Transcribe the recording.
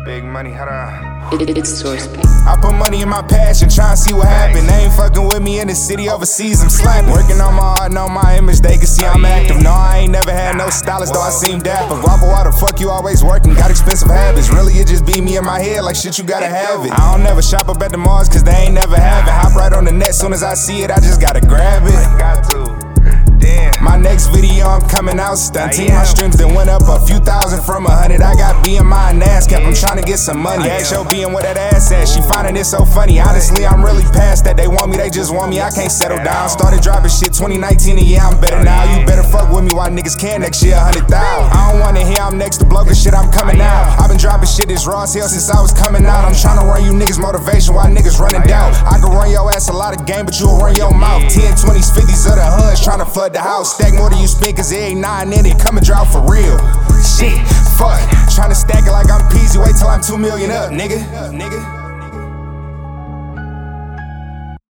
Big money, hold on. It's Source Beat. I put money in my passion, tryna see what happen. They ain't fucking with me in the city, overseas I'm slapping. Working on my art and on my image, they can see I'm active. No, I ain't never had no stylist, though I seem dapper. Guapo, why the fuck you always working? Got expensive habits. Really, it just be me in my head, like shit, you gotta have it. I don't never shop up at the malls, cause they ain't never have it. Hop right on the net, soon as I see it, I just gotta grab it. Got to. Damn. My next video, I'm coming out stunting. My streams then went up a few thousand from 100. I got BMI and ASCAP, I'm trying to get some money. Ask your BM where that ass at, she finding it so funny. Honestly, I'm really past that. They want me, they just want me. I can't settle down. Started dropping shit 2019 and yeah, I'm better now. You better fuck with me while niggas can next year 100,000. I don't wanna hear I'm next to blogger shit, I'm coming out. I've been dropping shit this raw as hell since I was coming out. I'm trying to run you niggas motivation while niggas running doubt. I can run your ass a lot of game, but you'll run your mouth. 10, 20s, 50s of the huns trying to flood the house. Stack more than you spend, cause it ain't 9 in it, come and drop for real. Shit, fuck, tryna stack it like I'm Peasy, wait till I'm 2 million up, nigga.